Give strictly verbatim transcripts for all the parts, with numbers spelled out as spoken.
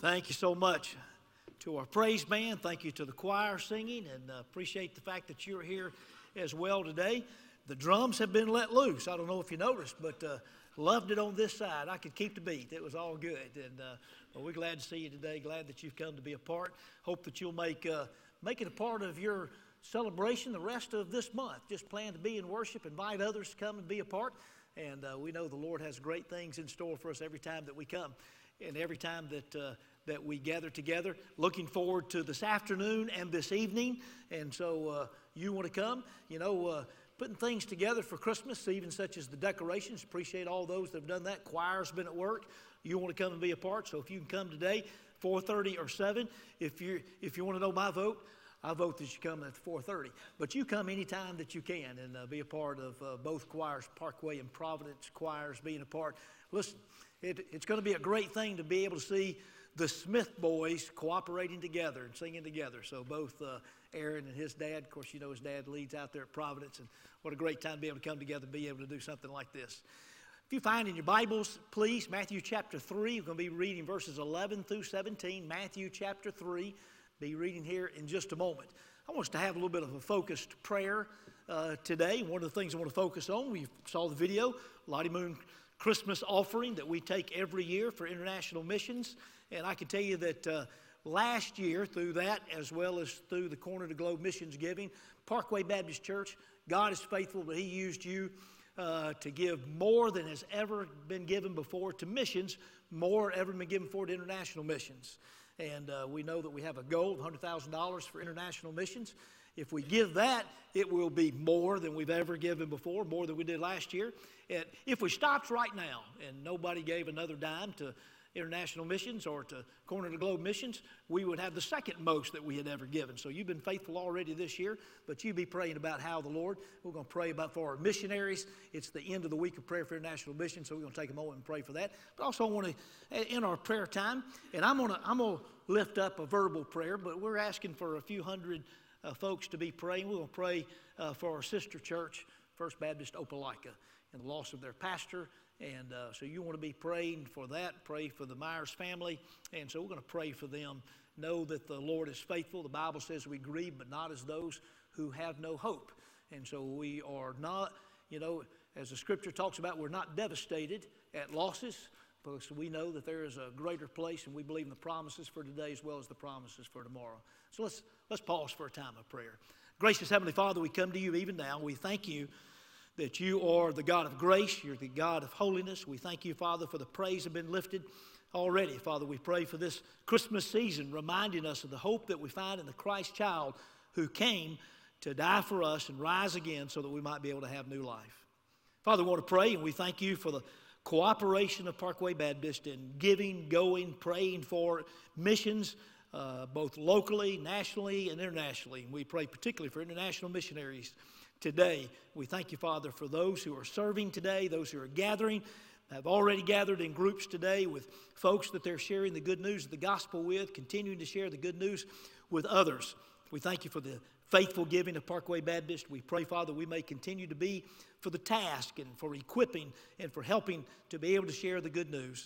Thank you so much to our praise band. Thank you to the choir singing, and uh, appreciate the fact that you're here as well today. The drums have been let loose. I don't know if you noticed, but uh, loved it on this side. I could keep the beat. It was all good, and uh, well, we're glad to see you today. Glad that you've come to be a part. Hope that you'll make uh, make it a part of your celebration the rest of this month. Just plan to be in worship. Invite others to come and be a part. And uh, we know the Lord has great things in store for us every time that we come, and every time that uh, that we gather together. Looking forward to this afternoon and this evening. And so uh, you want to come, you know, uh, putting things together for Christmas, even such as the decorations. Appreciate all those that have done that. Choir's been at work. You want to come and be a part. So if you can come today, four thirty or seven. If you if you want to know my vote, I vote that you come at four thirty. But you come anytime that you can and uh, be a part of uh, both choirs, Parkway and Providence choirs being a part. Listen, it, it's going to be a great thing to be able to see the Smith boys cooperating together and singing together. So both uh, Aaron and his dad, of course, you know his dad leads out there at Providence, and what a great time to be able to come together and be able to do something like this. If you find in your Bibles, please, Matthew chapter three, we're going to be reading verses eleven through seventeen. Matthew chapter three, be reading here in just a moment. I want us to have a little bit of a focused prayer uh, today. One of the things I want to focus on, we saw the video, Lottie Moon Christmas offering that we take every year for international missions. And I can tell you that uh, last year, through that, as well as through the Corner of the Globe missions giving, Parkway Baptist Church, God is faithful that He used you uh, to give more than has ever been given before to missions, more ever been given before to international missions. And uh, we know that we have a goal of one hundred thousand dollars for international missions. If we give that, it will be more than we've ever given before, more than we did last year. And if we stopped right now and nobody gave another dime to international missions or to Corner of the Globe missions, we would have the second most that we had ever given. So you've been faithful already this year, but you be praying about how the Lord, we're going to pray about for our missionaries. It's the end of the week of prayer for international missions, so we're going to take a moment and pray for that. But also I want to, in our prayer time, and I'm going to, I'm going to lift up a verbal prayer, but we're asking for a few hundred uh, folks to be praying. We're going to pray uh, for our sister church, First Baptist Opelika, and the loss of their pastor. And uh, so you want to be praying for that. Pray for the Myers family. And so we're going to pray for them. Know that the Lord is faithful. The Bible says we grieve, but not as those who have no hope. And so we are not, you know, as the scripture talks about, we're not devastated at losses, because we know that there is a greater place, and we believe in the promises for today as well as the promises for tomorrow. So let's, let's pause for a time of prayer. Gracious Heavenly Father, we come to you even now. We thank you that you are the God of grace, you're the God of holiness. We thank you, Father, for the praise have been lifted already. Father, we pray for this Christmas season, reminding us of the hope that we find in the Christ child who came to die for us and rise again so that we might be able to have new life. Father, we want to pray, and we thank you for the cooperation of Parkway Baptist in giving, going, praying for missions, uh, both locally, nationally, and internationally. And we pray particularly for international missionaries today. We thank you, Father, for those who are serving today, those who are gathering, have already gathered in groups today with folks that they're sharing the good news of the gospel with, continuing to share the good news with others. We thank you for the faithful giving of Parkway Baptist. We pray, Father, we may continue to be for the task and for equipping and for helping to be able to share the good news.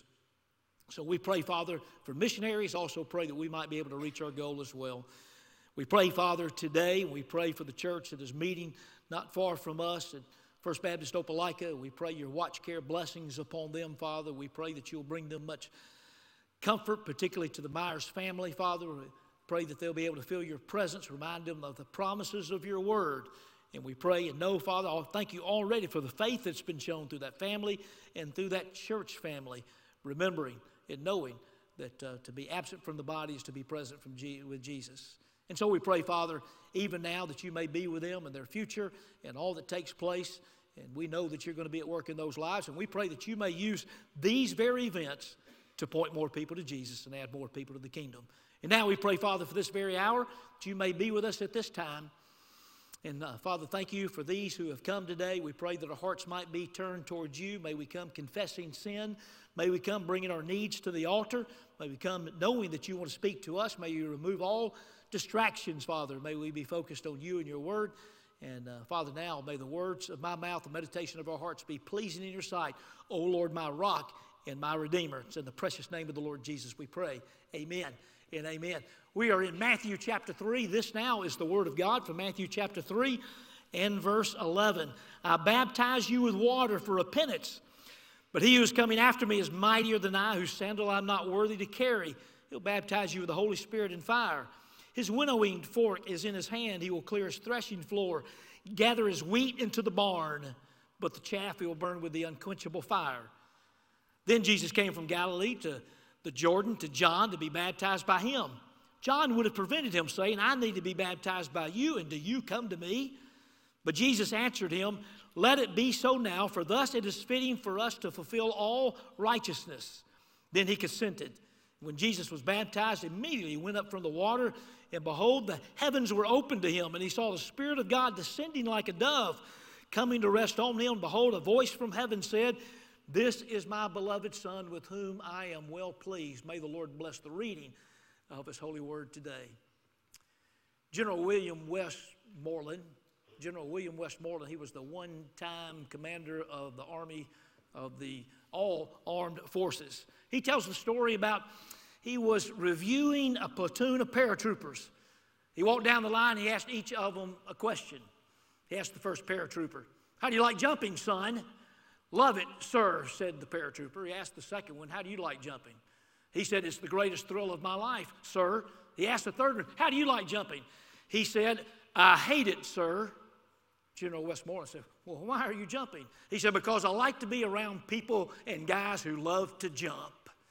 So we pray, Father, for missionaries. Also pray that we might be able to reach our goal as well. We pray, Father, today, and we pray for the church that is meeting not far from us at First Baptist Opelika. We pray your watch care blessings upon them, Father. We pray that you'll bring them much comfort, particularly to the Myers family, Father. We pray that they'll be able to feel your presence, remind them of the promises of your word. And we pray and know, Father, I thank you already for the faith that's been shown through that family and through that church family, remembering and knowing that uh, to be absent from the body is to be present from G- with Jesus. And so we pray, Father, even now that you may be with them in their future and all that takes place. And we know that you're going to be at work in those lives. And we pray that you may use these very events to point more people to Jesus and add more people to the kingdom. And now we pray, Father, for this very hour, that you may be with us at this time. And uh, Father, thank you for these who have come today. We pray that our hearts might be turned towards you. May we come confessing sin. May we come bringing our needs to the altar. May we come knowing that you want to speak to us. May you remove all distractions, Father. May we be focused on you and your word. And uh, Father, now may the words of my mouth, the meditation of our hearts be pleasing in your sight. O Lord, my rock and my Redeemer. It's in the precious name of the Lord Jesus we pray. Amen and amen. We are in Matthew chapter three. This now is the word of God from Matthew chapter three and verse eleven. I baptize you with water for repentance, but he who is coming after me is mightier than I, whose sandal I'm not worthy to carry. He'll baptize you with the Holy Spirit and fire. His winnowing fork is in his hand. He will clear his threshing floor, gather his wheat into the barn, but the chaff he will burn with the unquenchable fire. Then Jesus came from Galilee to the Jordan to John to be baptized by him. John would have prevented him, saying, I need to be baptized by you, and do you come to me? But Jesus answered him, let it be so now, for thus it is fitting for us to fulfill all righteousness. Then he consented. When Jesus was baptized, immediately he went up from the water, and behold, the heavens were opened to him, and he saw the Spirit of God descending like a dove, coming to rest on him. Behold, a voice from heaven said, this is my beloved Son, with whom I am well pleased. May the Lord bless the reading of his holy word today. General William Westmoreland, General William Westmoreland, he was the one-time commander of the Army of the all armed forces. He tells the story about he was reviewing a platoon of paratroopers. He walked down the line, he asked each of them a question. He asked the first paratrooper, how do you like jumping, son? Love it, sir, said the paratrooper. He asked the second one, how do you like jumping? He said, it's the greatest thrill of my life, sir. He asked the third one, how do you like jumping? He said, I hate it, sir. General Westmoreland said, well, why are you jumping? He said, because I like to be around people and guys who love to jump.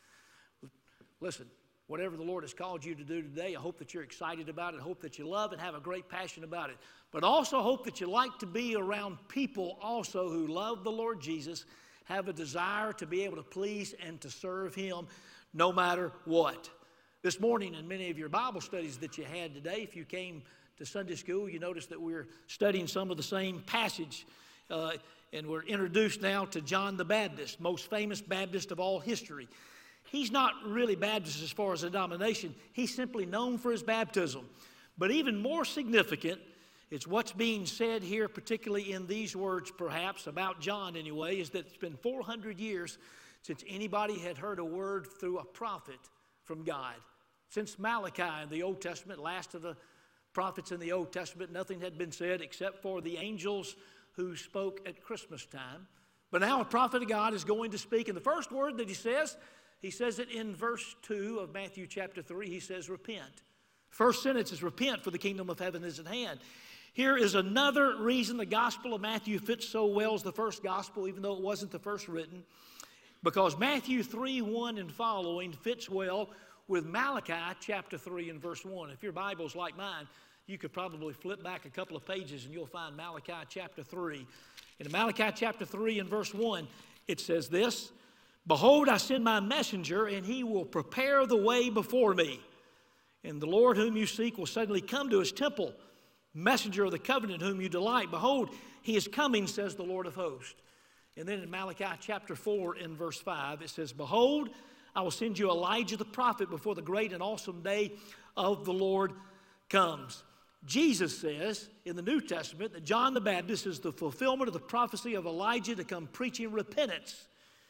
Listen, whatever the Lord has called you to do today, I hope that you're excited about it. I hope that you love and have a great passion about it. But also hope that you like to be around people also who love the Lord Jesus, have a desire to be able to please and to serve him no matter what. This morning in many of your Bible studies that you had today, if you came to Sunday school, you noticed that we're studying some of the same passage. Uh, and we're introduced now to John the Baptist, most famous Baptist of all history. He's not really Baptist as far as a denomination. He's simply known for his baptism. But even more significant, it's what's being said here, particularly in these words perhaps, about John anyway, is that it's been four hundred years since anybody had heard a word through a prophet from God. Since Malachi in the Old Testament, last of the prophets in the Old Testament, nothing had been said except for the angels who spoke at Christmas time. But now a prophet of God is going to speak, and the first word that he says, he says it in verse two of Matthew chapter three. He says, repent. First sentence is repent, for the kingdom of heaven is at hand. Here is another reason the gospel of Matthew fits so well as the first gospel, even though it wasn't the first written, because Matthew three one and following fits well with Malachi chapter three and verse one. If your Bible's like mine, you could probably flip back a couple of pages and you'll find Malachi chapter three. In Malachi chapter three and verse one, it says this, behold, I send my messenger, and he will prepare the way before me. And the Lord whom you seek will suddenly come to his temple. Messenger of the covenant whom you delight. Behold, he is coming, says the Lord of hosts. And then in Malachi chapter four and verse five, it says, behold, I will send you Elijah the prophet before the great and awesome day of the Lord comes. Jesus says in the New Testament that John the Baptist is the fulfillment of the prophecy of Elijah to come preaching repentance.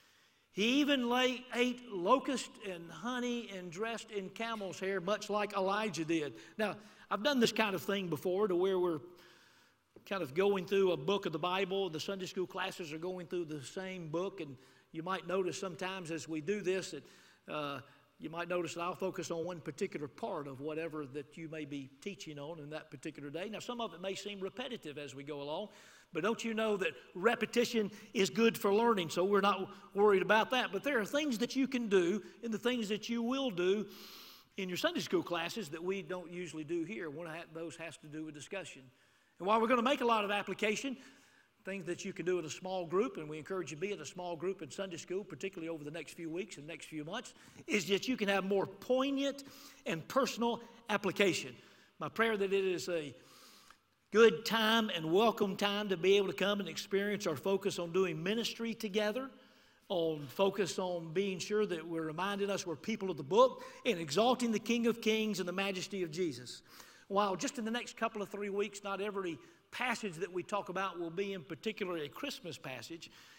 He even lay, ate locust and honey and dressed in camel's hair, much like Elijah did. Now, I've done this kind of thing before, to where we're kind of going through a book of the Bible. The Sunday school classes are going through the same book, and you might notice sometimes as we do this that uh, you might notice that I'll focus on one particular part of whatever that you may be teaching on in that particular day. Now, some of it may seem repetitive as we go along, but don't you know that repetition is good for learning, so we're not worried about that. But there are things that you can do and the things that you will do in your Sunday school classes that we don't usually do here. One of those has to do with discussion. And while we're going to make a lot of application, things that you can do in a small group, and we encourage you to be in a small group in Sunday school, particularly over the next few weeks and next few months, is that you can have more poignant and personal application. My prayer that it is a good time and welcome time to be able to come and experience our focus on doing ministry together, on focus on being sure that we're reminding us we're people of the book and exalting the King of Kings and the majesty of Jesus. While just in the next couple of three weeks, not every passage that we talk about will be in particular a Christmas passage.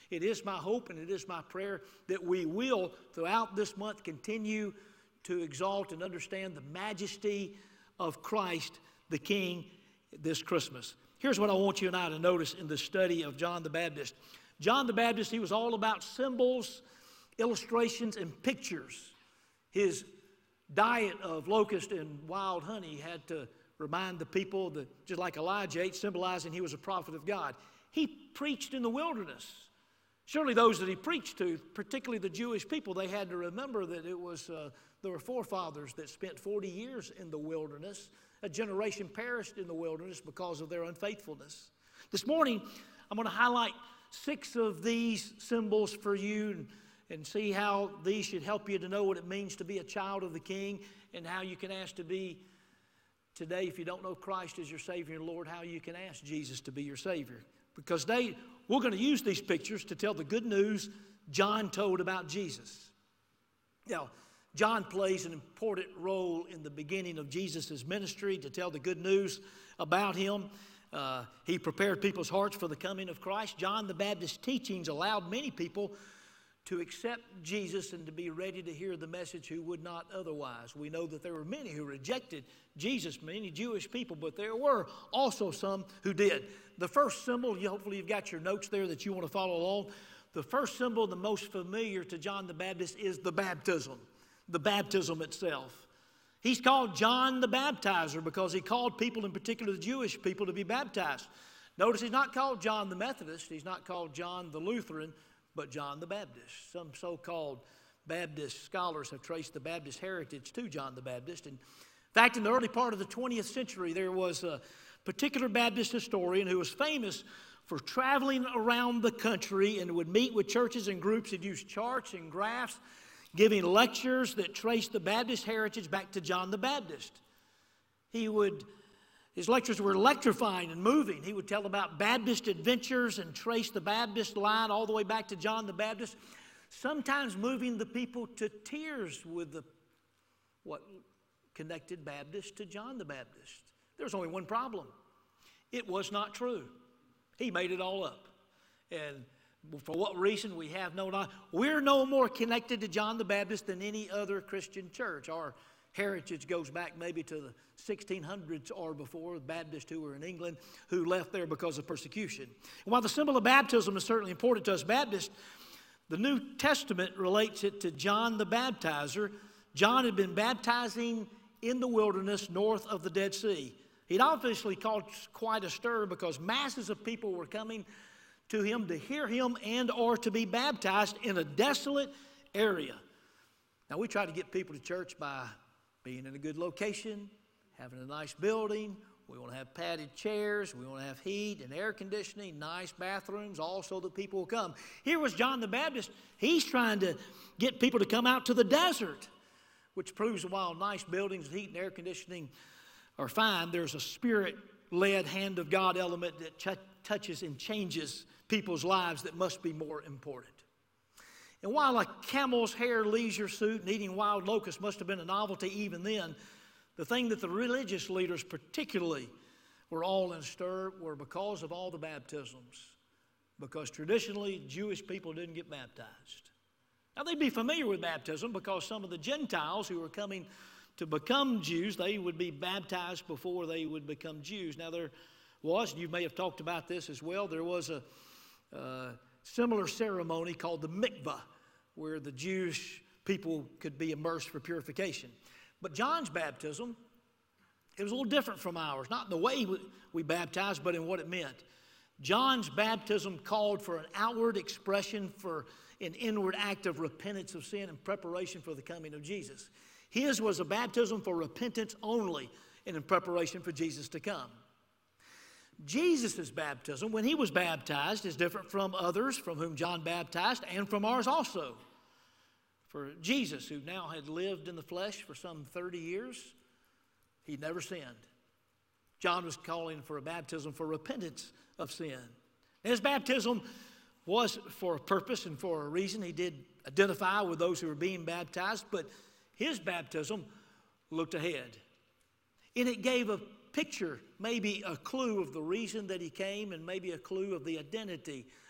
It is my hope and it is my prayer that we will, throughout this month, continue to exalt and understand the majesty of Christ the King this Christmas. Here's what I want you and I to notice in the study of John the Baptist. John the Baptist, he was all about symbols, illustrations, and pictures. His diet of locust and wild honey had to remind the people that, just like Elijah ate, symbolizing he was a prophet of God. He preached in the wilderness. Surely those that he preached to, particularly the Jewish people, they had to remember that it was uh, their forefathers that spent forty years in the wilderness. A generation perished in the wilderness because of their unfaithfulness. This morning, I'm going to highlight six of these symbols for you and, and see how these should help you to know what it means to be a child of the King and how you can ask to be today, if you don't know Christ as your Savior and Lord, how you can ask Jesus to be your Savior. Because they, we're going to use these pictures to tell the good news John told about Jesus. Now, John plays an important role in the beginning of Jesus' ministry to tell the good news about him. Uh, he prepared people's hearts for the coming of Christ. John the Baptist's teachings allowed many people to accept Jesus and to be ready to hear the message who would not otherwise. We know that there were many who rejected Jesus, many Jewish people, but there were also some who did. The first symbol, you, hopefully you've got your notes there that you want to follow along. The first symbol, the most familiar to John the Baptist, is the baptism, the baptism itself. He's called John the Baptizer because he called people, in particular the Jewish people, to be baptized. Notice he's not called John the Methodist, he's not called John the Lutheran, but John the Baptist. Some so-called Baptist scholars have traced the Baptist heritage to John the Baptist. And in fact, in the early part of the twentieth century, there was a particular Baptist historian who was famous for traveling around the country and would meet with churches and groups. He'd use charts and graphs, giving lectures that traced the Baptist heritage back to John the Baptist. He would, his lectures were electrifying and moving. He would tell about Baptist adventures and trace the Baptist line all the way back to John the Baptist, sometimes moving the people to tears with the, what connected Baptist to John the Baptist. There was only one problem. It was not true. He made it all up. And for what reason, we have no knowledge. We're no more connected to John the Baptist than any other Christian church. Our heritage goes back maybe to the sixteen hundreds or before, the Baptists who were in England who left there because of persecution. And while the symbol of baptism is certainly important to us Baptists, the New Testament relates it to John the Baptizer. John had been baptizing in the wilderness north of the Dead Sea. He'd obviously caused quite a stir because masses of people were coming to him to hear him and or to be baptized in a desolate area. Now, we try to get people to church by being in a good location, having a nice building. We want to have padded chairs. We want to have heat and air conditioning, nice bathrooms, all so that people will come. Here was John the Baptist. He's trying to get people to come out to the desert, which proves while nice buildings, heat and air conditioning are fine, there's a spirit-led hand of God element that ch- touches and changes people's lives that must be more important. And while a camel's hair leisure suit and eating wild locusts must have been a novelty even then, the thing that the religious leaders particularly were all in stir were because of all the baptisms. Because traditionally, Jewish people didn't get baptized. Now, they'd be familiar with baptism because some of the Gentiles who were coming to become Jews, they would be baptized before they would become Jews. Now, there was, and you may have talked about this as well, there was a uh, similar ceremony called the mikvah, where the Jewish people could be immersed for purification. But John's baptism, it was a little different from ours, not in the way we, we baptized, but in what it meant. John's baptism called for an outward expression, for an inward act of repentance of sin and preparation for the coming of Jesus. His was a baptism for repentance only and in preparation for Jesus to come. Jesus' baptism, when he was baptized, is different from others from whom John baptized and from ours also. For Jesus, who now had lived in the flesh for some thirty years, he never sinned. John was calling for a baptism for repentance of sin. His baptism was for a purpose and for a reason. He did identify with those who were being baptized, but his baptism looked ahead. And it gave a picture, maybe a clue of the reason that he came and maybe a clue of the identity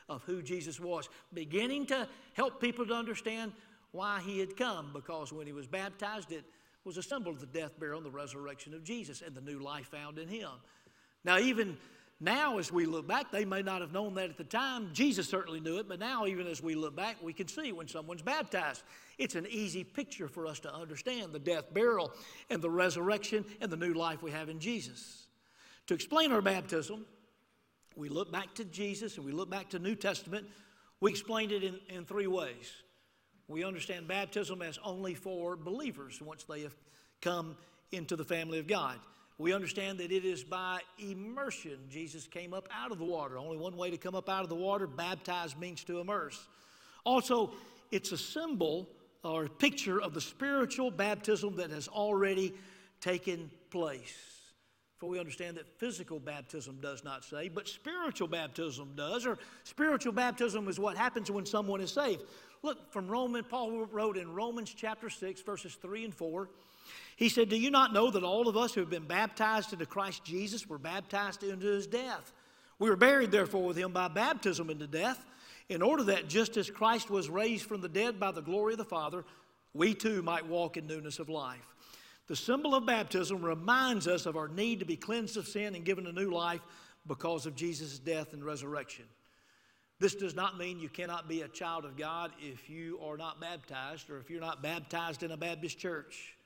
of who Jesus was, beginning to help people to understand why he had come, because when he was baptized, it was a symbol of the death, burial, and the resurrection of Jesus and the new life found in him. Now, even now, as we look back, they may not have known that at the time. Jesus certainly knew it, but now, even as we look back, we can see when someone's baptized. It's an easy picture for us to understand the death, burial, and the resurrection and the new life we have in Jesus. To explain our baptism, we look back to Jesus and we look back to New Testament. We explained it in, in three ways. We understand baptism as only for believers once they have come into the family of God. We understand that it is by immersion. Jesus came up out of the water. Only one way to come up out of the water. Baptize means to immerse. Also, it's a symbol or a picture of the spiritual baptism that has already taken place. For we understand that physical baptism does not save, but spiritual baptism does, or spiritual baptism is what happens when someone is saved. Look, from Romans, Paul wrote in Romans chapter six, verses three and four, he said, "Do you not know that all of us who have been baptized into Christ Jesus were baptized into his death? We were buried, therefore, with him by baptism into death, in order that just as Christ was raised from the dead by the glory of the Father, we too might walk in newness of life." The symbol of baptism reminds us of our need to be cleansed of sin and given a new life because of Jesus' death and resurrection. This does not mean you cannot be a child of God if you are not baptized or if you're not baptized in a Baptist church.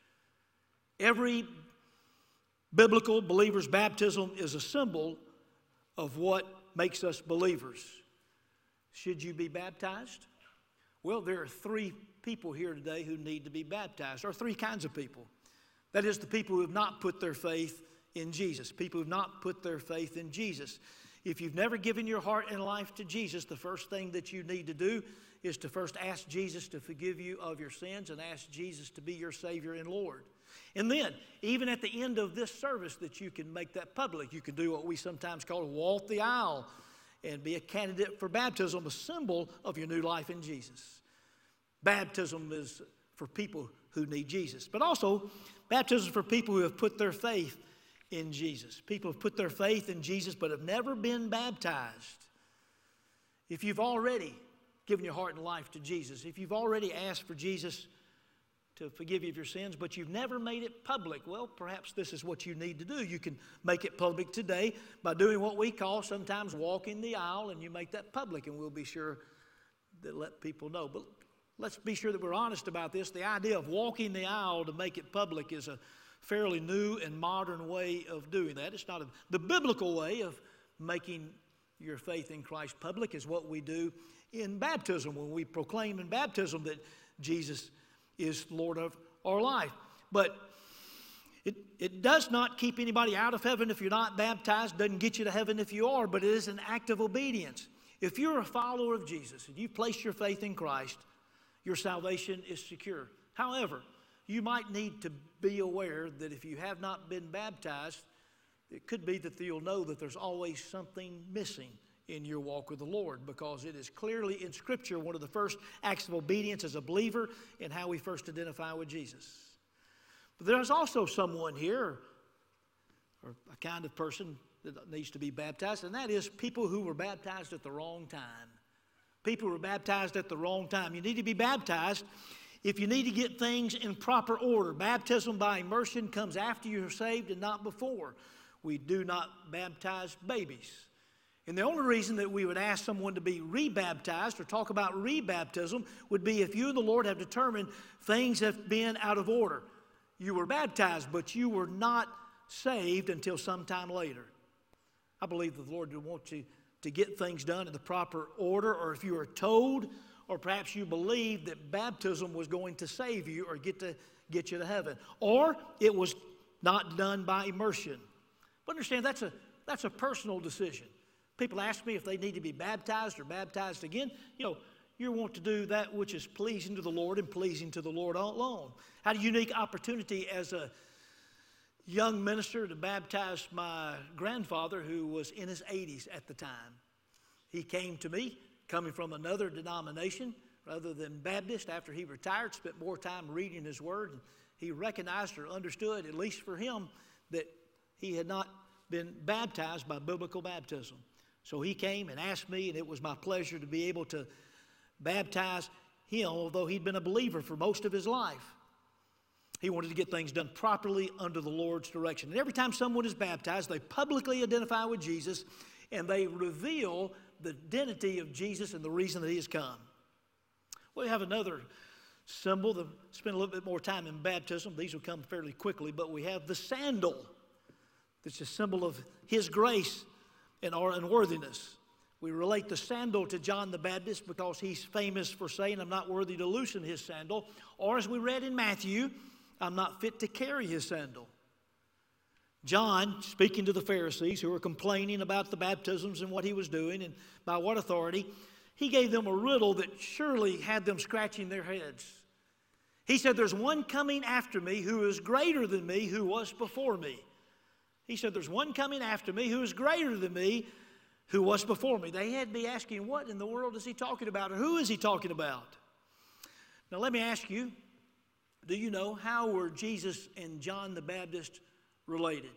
Every biblical believer's baptism is a symbol of what makes us believers. Should you be baptized? Well, there are three people here today who need to be baptized, or three kinds of people. That is, the people who have not put their faith in Jesus. People who have not put their faith in Jesus. If you've never given your heart and life to Jesus, the first thing that you need to do is to first ask Jesus to forgive you of your sins and ask Jesus to be your Savior and Lord. And then, even at the end of this service, that you can make that public. You can do what we sometimes call walk the aisle and be a candidate for baptism, a symbol of your new life in Jesus. Baptism is for people who need Jesus. But also, baptism is for people who have put their faith in Jesus. People have put their faith in Jesus but have never been baptized. If you've already given your heart and life to Jesus, if you've already asked for Jesus to forgive you of your sins, but you've never made it public, well, perhaps this is what you need to do. You can make it public today by doing what we call sometimes walking the aisle, and you make that public, and we'll be sure to let people know. But let's be sure that we're honest about this. The idea of walking the aisle to make it public is a fairly new and modern way of doing that. It's not a, the biblical way of making your faith in Christ public is what we do in baptism, when we proclaim in baptism that Jesus is Lord of our life. But it, it does not keep anybody out of heaven if you're not baptized. Doesn't get you to heaven if you are, but it is an act of obedience. If you're a follower of Jesus and you place your faith in Christ, your salvation is secure. However, you might need to be aware that if you have not been baptized, it could be that you'll know that there's always something missing in your walk with the Lord, because it is clearly in Scripture one of the first acts of obedience as a believer in how we first identify with Jesus. But there's also someone here, or a kind of person that needs to be baptized, and that is people who were baptized at the wrong time. People who were baptized at the wrong time. You need to be baptized if you need to get things in proper order. Baptism by immersion comes after you're saved and not before. We do not baptize babies. And the only reason that we would ask someone to be rebaptized or talk about rebaptism would be if you and the Lord have determined things have been out of order. You were baptized, but you were not saved until sometime later. I believe that the Lord would want you to get things done in the proper order, or if you are told, or perhaps you believe that baptism was going to save you or get to get you to heaven, or it was not done by immersion. But understand, that's a that's a personal decision. People ask me if they need to be baptized or baptized again. You know, you want to do that which is pleasing to the Lord and pleasing to the Lord alone. I had a unique opportunity as a young minister to baptize my grandfather, who was in his eighties at the time. He came to me, coming from another denomination rather than Baptist. After he retired, spent more time reading his word, and he recognized or understood, at least for him, that he had not been baptized by biblical baptism. So he came and asked me, and it was my pleasure to be able to baptize him, although he'd been a believer for most of his life. He wanted to get things done properly under the Lord's direction. And every time someone is baptized, they publicly identify with Jesus, and they reveal the identity of Jesus and the reason that he has come. We have another symbol that spend a little bit more time in baptism. These will come fairly quickly, but we have the sandal. That's a symbol of his grace and our unworthiness. We relate the sandal to John the Baptist because he's famous for saying, I'm not worthy to loosen his sandal. Or as we read in Matthew, I'm not fit to carry his sandal. John, speaking to the Pharisees who were complaining about the baptisms and what he was doing and by what authority, he gave them a riddle that surely had them scratching their heads. He said, there's one coming after me who is greater than me who was before me. He said, there's one coming after me who is greater than me who was before me. They had to be asking, what in the world is he talking about, or who is he talking about? Now let me ask you, do you know how were Jesus and John the Baptist related?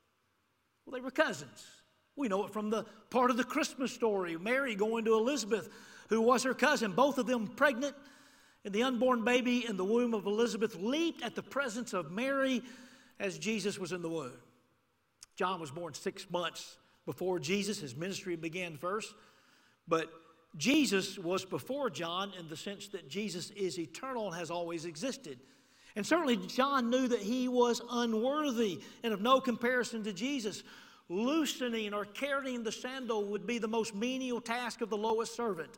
Well, they were cousins. We know it from the part of the Christmas story, Mary going to Elizabeth, who was her cousin, both of them pregnant, and the unborn baby in the womb of Elizabeth leaped at the presence of Mary as Jesus was in the womb. John was born six months before Jesus. His ministry began first. But Jesus was before John in the sense that Jesus is eternal and has always existed. And certainly John knew that he was unworthy and of no comparison to Jesus. Loosening or carrying the sandal would be the most menial task of the lowest servant.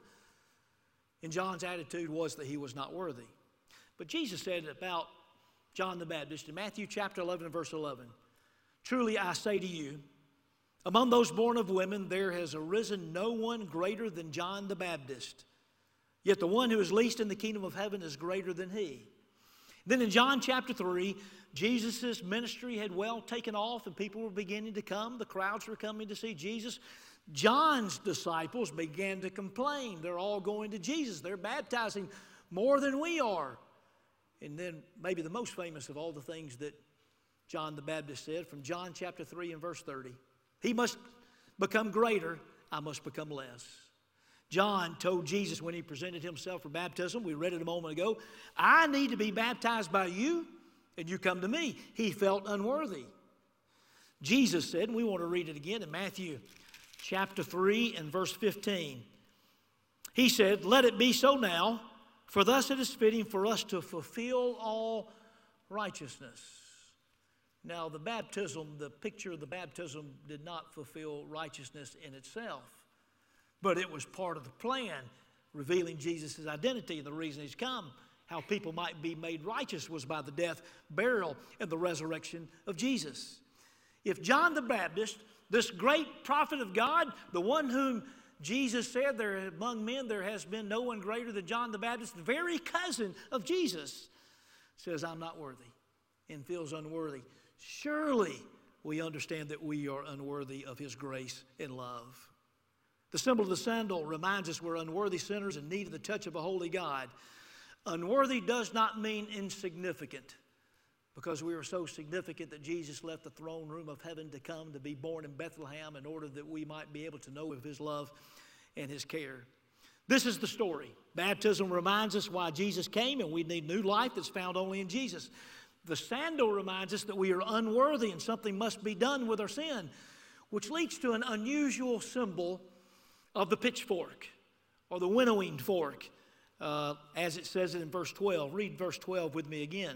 And John's attitude was that he was not worthy. But Jesus said about John the Baptist in Matthew chapter eleven and verse eleven, truly I say to you, among those born of women there has arisen no one greater than John the Baptist. Yet the one who is least in the kingdom of heaven is greater than he. Then in John chapter three, Jesus' ministry had well taken off and people were beginning to come. The crowds were coming to see Jesus. John's disciples began to complain. They're all going to Jesus. They're baptizing more than we are. And then maybe the most famous of all the things that John the Baptist said from John chapter three and verse thirty. He must become greater, I must become less. John told Jesus when he presented himself for baptism, we read it a moment ago, I need to be baptized by you, and you come to me. He felt unworthy. Jesus said, and we want to read it again in Matthew chapter three and verse fifteen. He said, let it be so now, for thus it is fitting for us to fulfill all righteousness. Now, the baptism, the picture of the baptism did not fulfill righteousness in itself, but it was part of the plan, revealing Jesus' identity and the reason he's come. How people might be made righteous was by the death, burial, and the resurrection of Jesus. If John the Baptist, this great prophet of God, the one whom Jesus said there among men there has been no one greater than John the Baptist, the very cousin of Jesus, says, I'm not worthy and feels unworthy. Surely we understand that we are unworthy of his grace and love. The symbol of the sandal reminds us we're unworthy sinners in need of the touch of a holy God. Unworthy does not mean insignificant, because we are so significant that Jesus left the throne room of heaven to come to be born in Bethlehem in order that we might be able to know of his love and his care. This is the story. Baptism reminds us why Jesus came, and we need new life that's found only in Jesus. The sandal reminds us that we are unworthy and something must be done with our sin, which leads to an unusual symbol of the pitchfork or the winnowing fork, uh, as it says it in verse twelve. Read verse twelve with me again.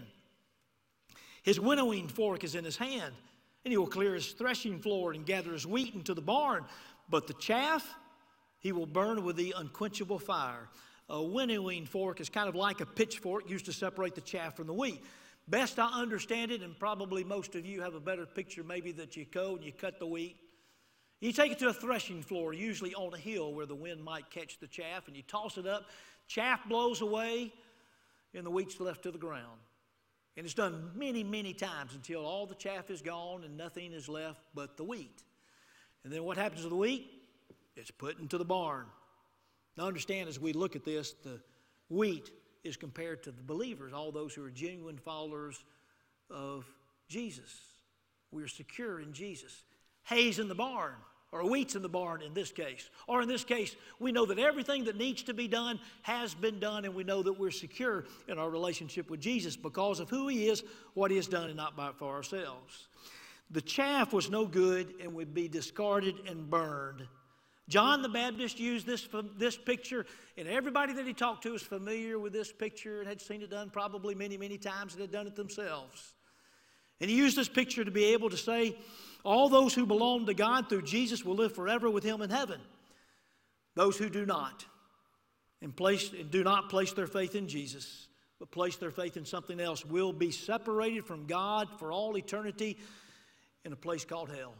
His winnowing fork is in his hand, and he will clear his threshing floor and gather his wheat into the barn, but the chaff he will burn with the unquenchable fire. A winnowing fork is kind of like a pitchfork used to separate the chaff from the wheat. Best I understand it, and probably most of you have a better picture maybe that you go and you cut the wheat. You take it to a threshing floor, usually on a hill where the wind might catch the chaff, and you toss it up. Chaff blows away, and the wheat's left to the ground. And it's done many, many times until all the chaff is gone and nothing is left but the wheat. And then what happens to the wheat? It's put into the barn. Now understand, as we look at this, the wheat is compared to the believers, all those who are genuine followers of Jesus. We are secure in Jesus. Hay's in the barn. or wheat's in the barn in this case. Or in this case, we know that everything that needs to be done has been done, and we know that we're secure in our relationship with Jesus because of who he is, what he has done, and not by for ourselves. The chaff was no good and would be discarded and burned. John the Baptist used this, this picture, and everybody that he talked to was familiar with this picture and had seen it done probably many, many times and had done it themselves. And he used this picture to be able to say, all those who belong to God through Jesus will live forever with him in heaven. Those who do not, and, place, and do not place their faith in Jesus, but place their faith in something else, will be separated from God for all eternity in a place called hell.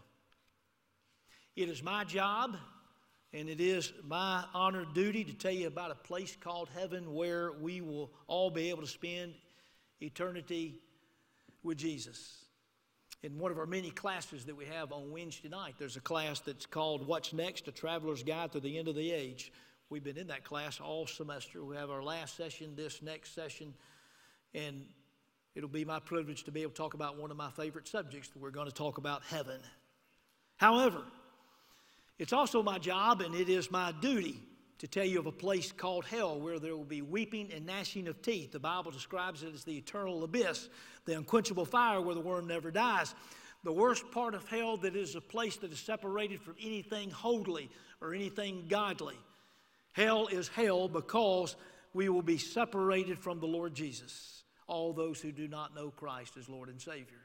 It is my job, and it is my honored duty to tell you about a place called heaven where we will all be able to spend eternity with Jesus. In one of our many classes that we have on Wednesday night, there's a class that's called What's Next? A Traveler's Guide to the End of the Age. We've been in that class all semester. We have our last session this next session, and it'll be my privilege to be able to talk about one of my favorite subjects. We're going to talk about heaven. However, it's also my job and it is my duty to tell you of a place called hell where there will be weeping and gnashing of teeth. The Bible describes it as the eternal abyss, the unquenchable fire where the worm never dies. The worst part of hell, that is a place that is separated from anything holy or anything godly. Hell is hell because we will be separated from the Lord Jesus, all those who do not know Christ as Lord and Savior.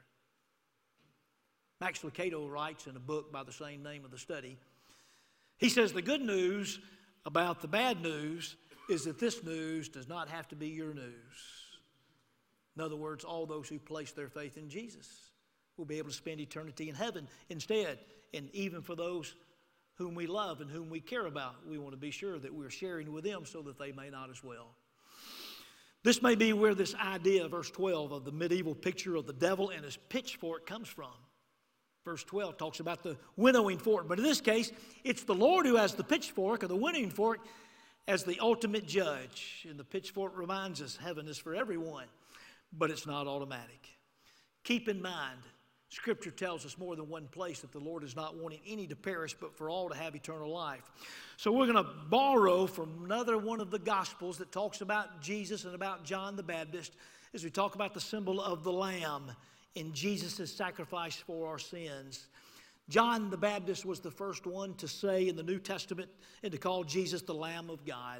Max Lucado writes in a book by the same name of the study, he says the good news about the bad news is that this news does not have to be your news. In other words, all those who place their faith in Jesus will be able to spend eternity in heaven instead. And even for those whom we love and whom we care about, we want to be sure that we're sharing with them so that they may not as well. This may be where this idea, verse twelve, of the medieval picture of the devil and his pitchfork comes from. Verse twelve talks about the winnowing fork. But in this case, it's the Lord who has the pitchfork, or the winnowing fork, as the ultimate judge. And the pitchfork reminds us heaven is for everyone, but it's not automatic. Keep in mind, Scripture tells us more than one place that the Lord is not wanting any to perish, but for all to have eternal life. So we're going to borrow from another one of the Gospels that talks about Jesus and about John the Baptist as we talk about the symbol of the Lamb in Jesus' sacrifice for our sins. John the Baptist was the first one to say in the New Testament and to call Jesus the Lamb of God.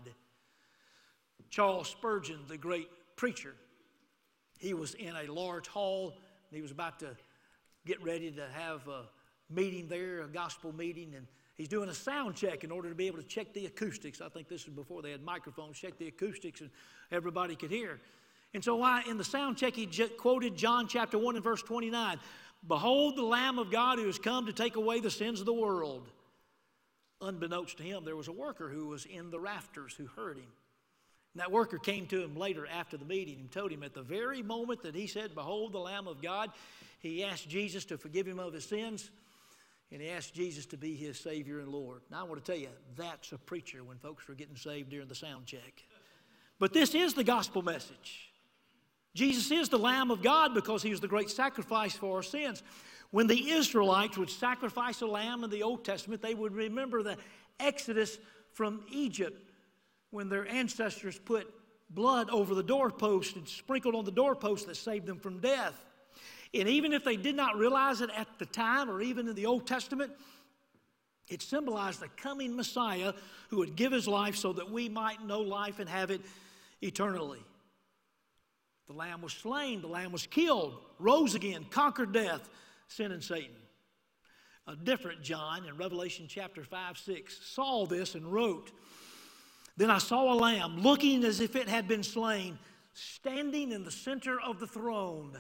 Charles Spurgeon, the great preacher, he was in a large hall and he was about to get ready to have a meeting there, a gospel meeting, and he's doing a sound check in order to be able to check the acoustics. I think this was before they had microphones, check the acoustics and everybody could hear. And so why in the sound check he j- quoted John chapter one and verse twenty-nine. Behold the Lamb of God who has come to take away the sins of the world. Unbeknownst to him, there was a worker who was in the rafters who heard him. And that worker came to him later after the meeting and told him at the very moment that he said, behold the Lamb of God, he asked Jesus to forgive him of his sins, and he asked Jesus to be his Savior and Lord. Now I want to tell you, that's a preacher when folks were getting saved during the sound check. But this is the gospel message. Jesus is the Lamb of God because he was the great sacrifice for our sins. When the Israelites would sacrifice a lamb in the Old Testament, they would remember the exodus from Egypt when their ancestors put blood over the doorpost and sprinkled on the doorpost that saved them from death. And even if they did not realize it at the time or even in the Old Testament, it symbolized the coming Messiah who would give his life so that we might know life and have it eternally. The Lamb was slain, the Lamb was killed, rose again, conquered death, sin, and Satan. A different John in Revelation chapter five, six saw this and wrote, then I saw a lamb looking as if it had been slain, standing in the center of the throne.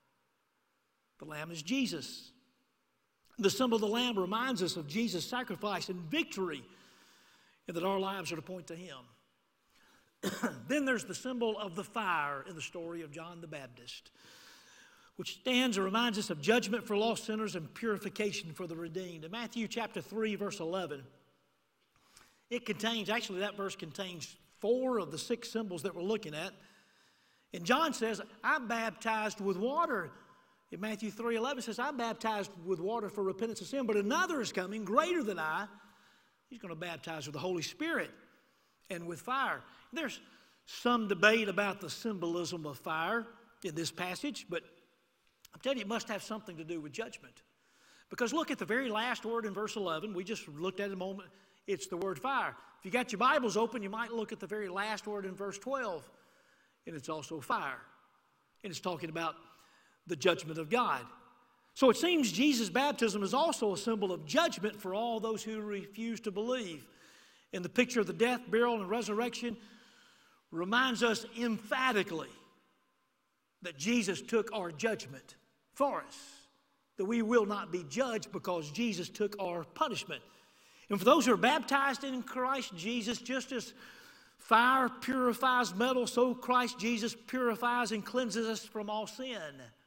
The Lamb is Jesus. The symbol of the Lamb reminds us of Jesus' sacrifice and victory, and that our lives are to point to him. Then there's the symbol of the fire in the story of John the Baptist, which stands and reminds us of judgment for lost sinners and purification for the redeemed. In Matthew chapter three, verse eleven, it contains, actually that verse contains four of the six symbols that we're looking at. And John says, I'm baptized with water in Matthew three eleven says, I'm baptized with water for repentance of sin, but another is coming greater than I. He's going to baptize with the Holy Spirit and with fire. There's some debate about the symbolism of fire in this passage, but I'm telling you, it must have something to do with judgment. Because look at the very last word in verse eleven. We just looked at it a moment. It's the word fire. If you got your Bibles open, you might look at the very last word in verse twelve, and it's also fire. And it's talking about the judgment of God. So it seems Jesus' baptism is also a symbol of judgment for all those who refuse to believe. And the picture of the death, burial, and resurrection reminds us emphatically that Jesus took our judgment for us, that we will not be judged because Jesus took our punishment. And for those who are baptized in Christ Jesus, just as fire purifies metal, so Christ Jesus purifies and cleanses us from all sin.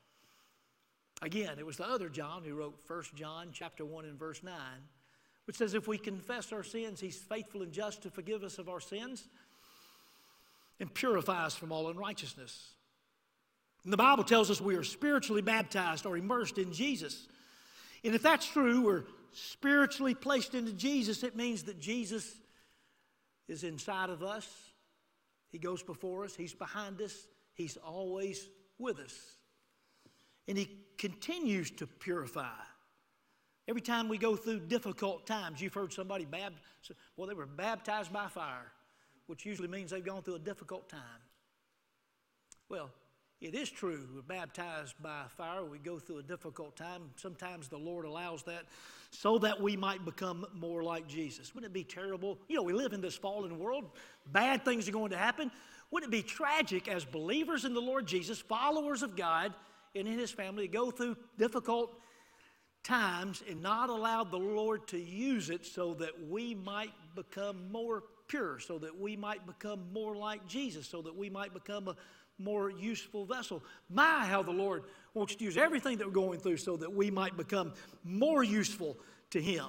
Again, it was the other John who wrote First John chapter one and verse nine, which says, if we confess our sins, he's faithful and just to forgive us of our sins and purify us from all unrighteousness. And the Bible tells us we are spiritually baptized or immersed in Jesus. And if that's true, we're spiritually placed into Jesus, it means that Jesus is inside of us. He goes before us. He's behind us. He's always with us. And he continues to purify. Every time we go through difficult times, you've heard somebody baptized, well, they were baptized by fire, which usually means they've gone through a difficult time. Well, it is true, we're baptized by fire, we go through a difficult time. Sometimes the Lord allows that so that we might become more like Jesus. Wouldn't it be terrible? You know, we live in this fallen world. Bad things are going to happen. Wouldn't it be tragic as believers in the Lord Jesus, followers of God, and in his family, to go through difficult times and not allow the Lord to use it so that we might become more pure, so that we might become more like Jesus, so that we might become a more useful vessel. My, how the Lord wants to use everything that we're going through so that we might become more useful to him.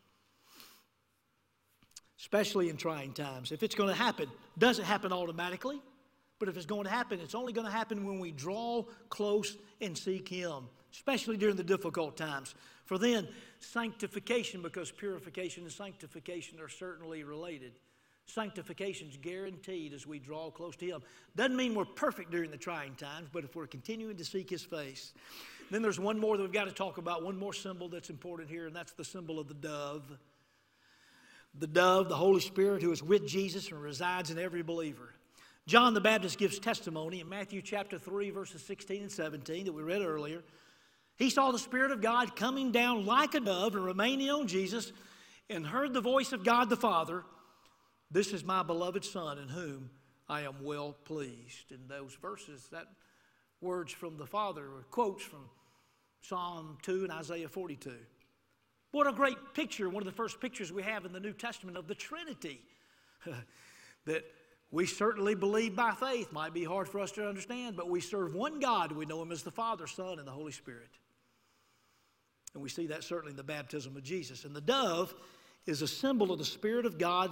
Especially in trying times. If it's going to happen, doesn't happen automatically, but if it's going to happen, it's only going to happen when we draw close and seek him, especially during the difficult times. For then, sanctification, because purification and sanctification are certainly related. Sanctification is guaranteed as we draw close to him. Doesn't mean we're perfect during the trying times, but if we're continuing to seek his face. Then there's one more that we've got to talk about, one more symbol that's important here, and that's the symbol of the dove. The dove, the Holy Spirit, who is with Jesus and resides in every believer. John the Baptist gives testimony in Matthew chapter three, verses sixteen and seventeen that we read earlier. He saw the Spirit of God coming down like a dove and remaining on Jesus, and heard the voice of God the Father, "This is my beloved Son in whom I am well pleased." In those verses, that words from the Father are quotes from Psalm two and Isaiah forty-two. What a great picture, one of the first pictures we have in the New Testament of the Trinity. That we certainly believe by faith. Might be hard for us to understand, but we serve one God. We know him as the Father, Son, and the Holy Spirit. And we see that certainly in the baptism of Jesus. And the dove is a symbol of the Spirit of God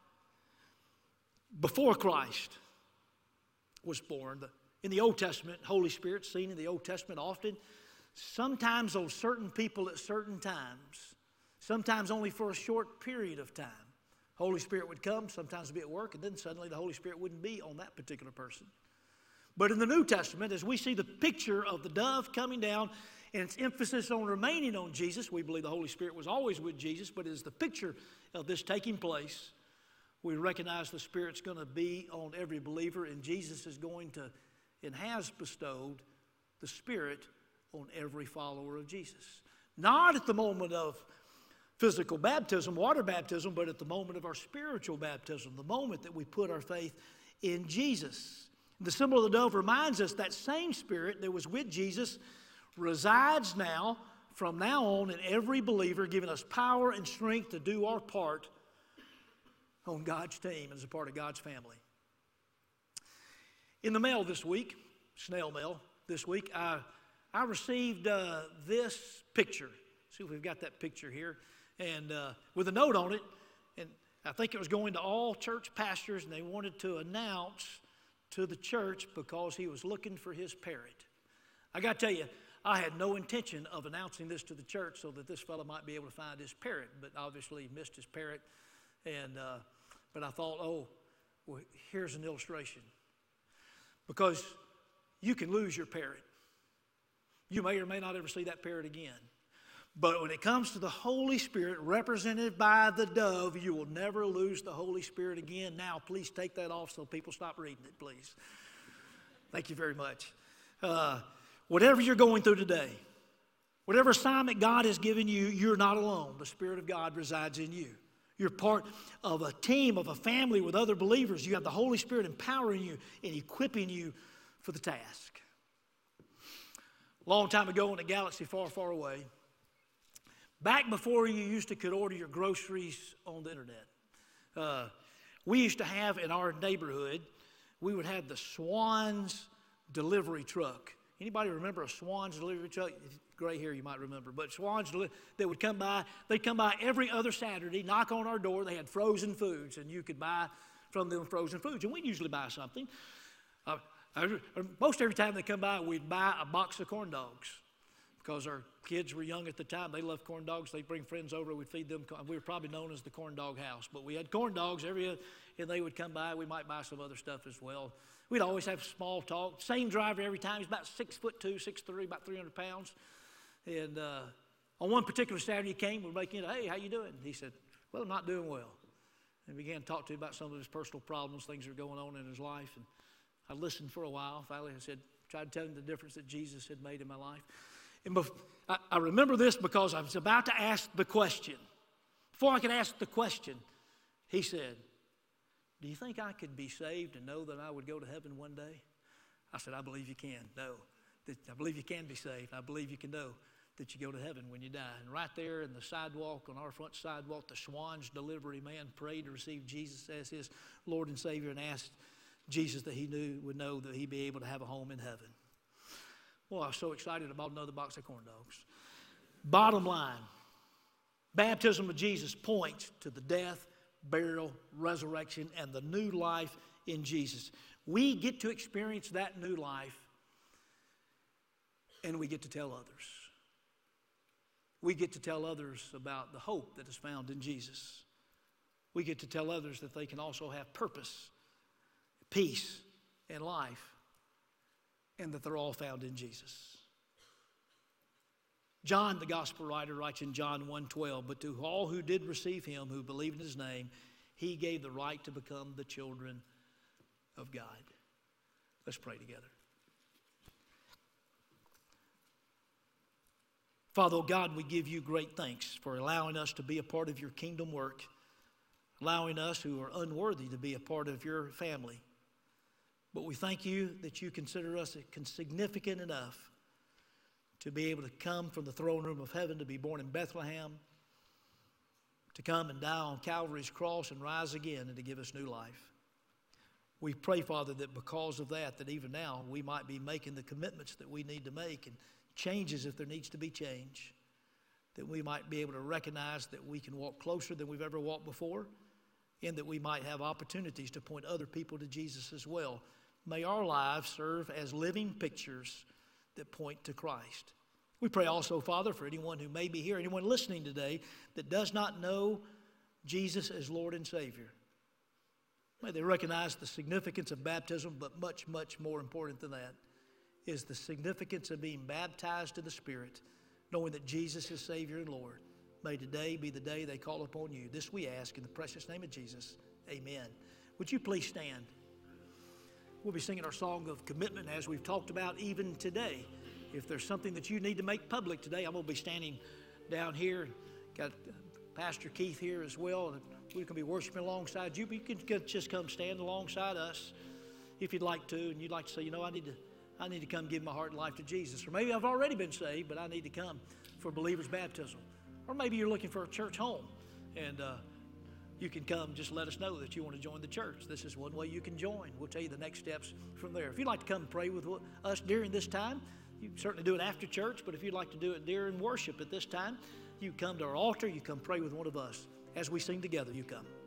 before Christ was born. In the Old Testament, Holy Spirit seen in the Old Testament often, sometimes on certain people at certain times, sometimes only for a short period of time. Holy Spirit would come, sometimes be at work, and then suddenly the Holy Spirit wouldn't be on that particular person. But in the New Testament, as we see the picture of the dove coming down and its emphasis on remaining on Jesus, we believe the Holy Spirit was always with Jesus, but as the picture of this taking place, we recognize the Spirit's going to be on every believer, and Jesus is going to and has bestowed the Spirit on every follower of Jesus. Not at the moment of physical baptism, water baptism, but at the moment of our spiritual baptism, the moment that we put our faith in Jesus. The symbol of the dove reminds us that same Spirit that was with Jesus resides now, from now on, in every believer, giving us power and strength to do our part on God's team as a part of God's family. In the mail this week, snail mail this week, I, I received uh, this picture. See if we've got that picture here. And uh, with a note on it, and I think it was going to all church pastors, and they wanted to announce to the church because he was looking for his parrot. I got to tell you, I had no intention of announcing this to the church so that this fellow might be able to find his parrot, but obviously he missed his parrot. And uh, but I thought, oh, well, here's an illustration. Because you can lose your parrot. You may or may not ever see that parrot again. But when it comes to the Holy Spirit represented by the dove, you will never lose the Holy Spirit again. Now, please take that off so people stop reading it, please. Thank you very much. Uh, whatever you're going through today, whatever assignment God has given you, you're not alone. The Spirit of God resides in you. You're part of a team, of a family with other believers. You have the Holy Spirit empowering you and equipping you for the task. A long time ago in a galaxy far, far away, back before you used to could order your groceries on the internet, uh, we used to have in our neighborhood, we would have the Swans delivery truck. Anybody remember a Swans delivery truck? Gray hair, you might remember. But Swans, they would come by. They'd come by every other Saturday, knock on our door. They had frozen foods, and you could buy from them frozen foods. And we'd usually buy something. Uh, most every time they come by, we'd buy a box of corn dogs. Because our kids were young at the time. They loved corn dogs. They'd bring friends over. We'd feed them. We were probably known as the corn dog house. But we had corn dogs every, and they would come by. We might buy some other stuff as well. We'd always have small talk. Same driver every time. He's about six foot two, six three, about three hundred pounds. And uh, on one particular Saturday he came. We're making, hey, how you doing? He said, well, I'm not doing well. And began to talk to him about some of his personal problems, things that are going on in his life. And I listened for a while. Finally, I said, tried to tell him the difference that Jesus had made in my life. And bef- I, I remember this because I was about to ask the question. Before I could ask the question, he said, do you think I could be saved and know that I would go to heaven one day? I said, I believe you can. No. I believe you can be saved. I believe you can know that you go to heaven when you die. And right there in the sidewalk, on our front sidewalk, the Swans delivery man prayed to receive Jesus as his Lord and Savior and asked Jesus that he knew would know that he'd be able to have a home in heaven. Well, I was so excited about another box of corn dogs. Bottom line, baptism of Jesus points to the death, burial, resurrection, and the new life in Jesus. We get to experience that new life, and we get to tell others. We get to tell others about the hope that is found in Jesus. We get to tell others that they can also have purpose, peace, and life, and that they're all found in Jesus. John, the gospel writer, writes in John one twelve, but to all who did receive him, who believed in his name, he gave the right to become the children of God. Let's pray together. Father, oh God, we give you great thanks for allowing us to be a part of your kingdom work, allowing us who are unworthy to be a part of your family. But we thank you that you consider us significant enough to be able to come from the throne room of heaven, to be born in Bethlehem, to come and die on Calvary's cross and rise again and to give us new life. We pray, Father, that because of that, that even now we might be making the commitments that we need to make and changes if there needs to be change, that we might be able to recognize that we can walk closer than we've ever walked before, and that we might have opportunities to point other people to Jesus as well. May our lives serve as living pictures that point to Christ. We pray also, Father, for anyone who may be here, anyone listening today that does not know Jesus as Lord and Savior. May they recognize the significance of baptism, but much, much more important than that is the significance of being baptized in the Spirit, knowing that Jesus is Savior and Lord. May today be the day they call upon you. This we ask in the precious name of Jesus. Amen. Would you please stand? We'll be singing our song of commitment as we've talked about even today. If there's something that you need to make public today, I'm going to be standing down here. Got Pastor Keith here as well. And we're going to be worshiping alongside you. But you can just come stand alongside us if you'd like to. And you'd like to say, you know, I need to, I need to come give my heart and life to Jesus. Or maybe I've already been saved, but I need to come for believer's baptism. Or maybe you're looking for a church home. And uh, you can come, just let us know that you want to join the church. This is one way you can join. We'll tell you the next steps from there. If you'd like to come pray with us during this time, you can certainly do it after church, but if you'd like to do it during worship at this time, you come to our altar, you come pray with one of us. As we sing together, you come.